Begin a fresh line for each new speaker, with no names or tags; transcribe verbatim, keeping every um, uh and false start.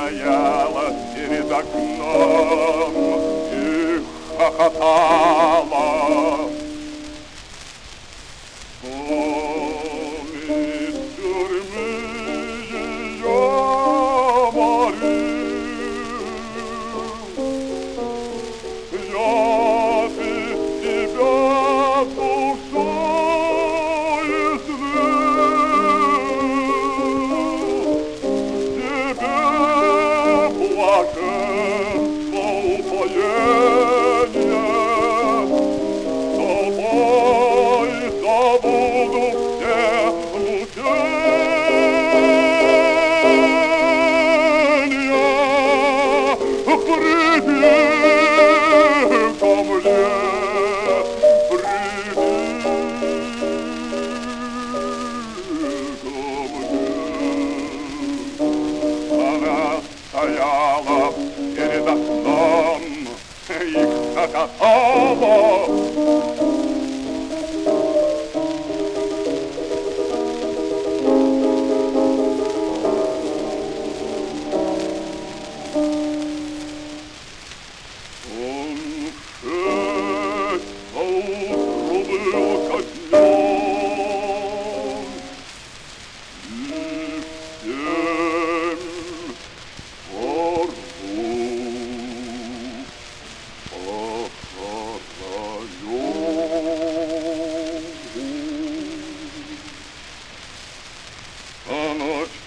стояла перед окном и хохотала. Помнит тюрьмы ее морил. Я без тебя душой излил. Тебе блаженство упоения. Тобой забуду все мучения. Приди ко мне, приди ко мне. Она стояла перед окном и хохотала. Он шесть поутру был ко днем, и в семь порву похоронен. А ночь